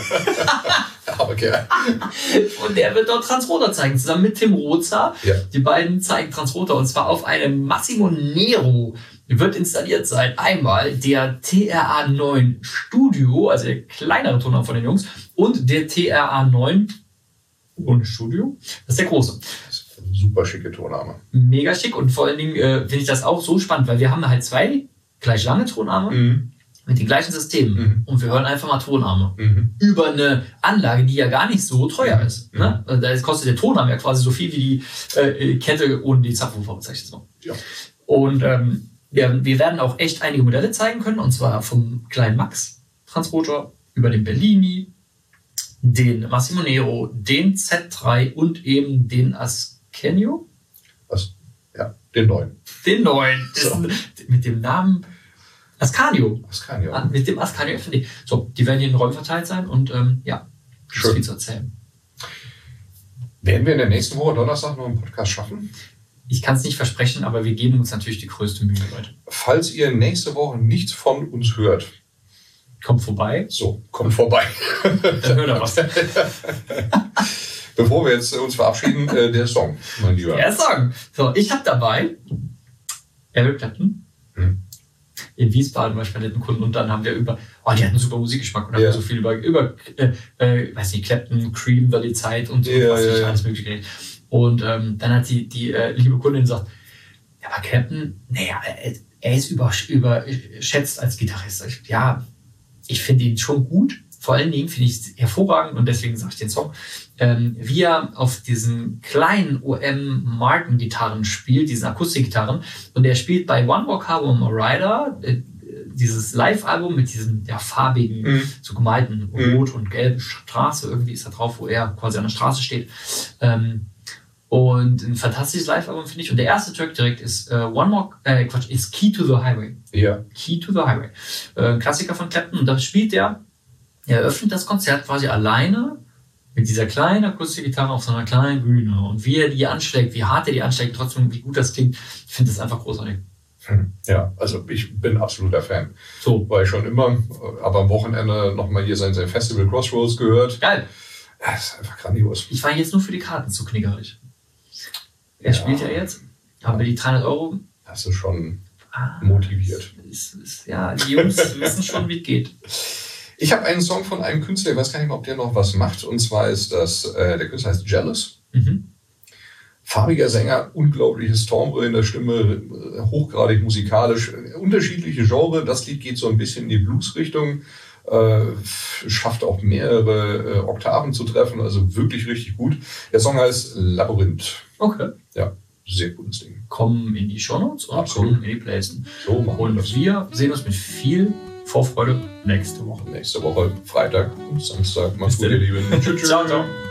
Aber okay. Und der wird dort Transrotor zeigen, zusammen mit Tim Roza. Ja. Die beiden zeigen Transrotor und zwar auf einem Massimo Nero wird installiert sein. Einmal der T R A neun Studio, also der kleinere Tonarm von den Jungs, und der T R A neun ohne Studio. Das ist der große. Das ist ein super schicke Tonname. Mega schick und vor allen Dingen äh, finde ich das auch so spannend, weil wir haben halt zwei gleich lange Tonarme Mhm. mit den gleichen Systemen Mhm. und wir hören einfach mal Tonarme Mhm. über eine Anlage, die ja gar nicht so teuer Mhm. ist. Ne? Also da kostet der Tonarm ja quasi so viel wie die äh, Kette ohne die Subwoofer, sag ich jetzt mal. Ja. Und ähm, ja, wir werden auch echt einige Modelle zeigen können, und zwar vom kleinen Max Transporter über den Bellini, den Massimo Nero, den Z drei und eben den Ascanio. Was? Ja, den neuen. Den neuen, das So. mit dem Namen Ascanio. Das kann ja. Ah, Mit dem Ascanio F N D. So, die werden hier in Räumen verteilt sein und ähm, ja, gibt's Schön. viel zu erzählen. Werden wir in der nächsten Woche Donnerstag noch einen Podcast schaffen? Ich kann es nicht versprechen, aber wir geben uns natürlich die größte Mühe, Leute. Falls ihr nächste Woche nichts von uns hört, Kommt vorbei, so, kommt vorbei. dann hört er was. Bevor wir jetzt uns verabschieden, äh, der Song, mein Lieber. Ja, sagen. So, ich habe dabei Eric Clapton. Hm. In Wiesbaden war ich bei netten Kunden und dann haben wir über, oh, die hatten super Musikgeschmack und haben Ja. wir so viel über, über äh, äh, weiß nicht, Clapton, Cream, Valley Zeit und so, Ja, was ja, ich ja. alles mögliche geredet. Und ähm, dann hat die, die äh, liebe Kundin gesagt, ja, aber Clapton, naja, er, er ist über, überschätzt als Gitarrist. Ich, ja, ich finde ihn schon gut. Vor allen Dingen finde ich es hervorragend und deswegen sage ich den Song, ähm, wie er auf diesen kleinen O M Martin Gitarren spielt, diesen Akustikgitarren. Und er spielt bei One More Car, One More Rider, äh, dieses Live-Album mit diesem ja, farbigen, Mhm. so gemalten Mhm. Rot und Gelbe Straße, irgendwie ist da drauf, wo er quasi an der Straße steht. Ähm, und ein fantastisches Live-Album, finde ich. Und der erste Track direkt ist äh, One More, äh, Quatsch, ist Key to the Highway. Ja. Key to the Highway. Äh, ein Klassiker von Clapton. Und da spielt er, er eröffnet das Konzert quasi alleine mit dieser kleinen Akustikgitarre auf so einer kleinen Bühne. Und wie er die anschlägt, wie hart er die anschlägt, trotzdem wie gut das klingt. Ich finde das einfach großartig. Hm. Ja, also ich bin absoluter Fan. So, War ich schon immer, aber am Wochenende nochmal hier sein, sein Festival Crossroads gehört. geil. Ja, das ist einfach grandios. Ich war jetzt nur für die Karten zu knickerig. Er Ja. spielt ja jetzt. Haben wir die dreihundert Euro. Hast du schon Ah, motiviert. Ist, ist, ja, die Jungs wissen schon, wie es geht. Ich habe einen Song von einem Künstler, ich weiß gar nicht mehr, ob der noch was macht. Und zwar ist das, äh, der Künstler heißt Jealous. Mhm. Farbiger Sänger, unglaubliches Timbre in der Stimme, äh, hochgradig musikalisch, äh, unterschiedliche Genre. Das Lied geht so ein bisschen in die Blues-Richtung, äh, schafft auch mehrere äh, Oktaven zu treffen, also wirklich richtig gut. Der Song heißt Labyrinth. Okay. Ja, sehr cooles Ding. Kommen in die Shownotes und Absolut. kommen in die Playlisten. So machen wir Und das. wir sehen uns mit viel Vorfreude nächste Woche. Nächste Woche Freitag und Samstag. Macht's Bis gut, ihr dann. Lieben. Tschüss. Ciao, ciao.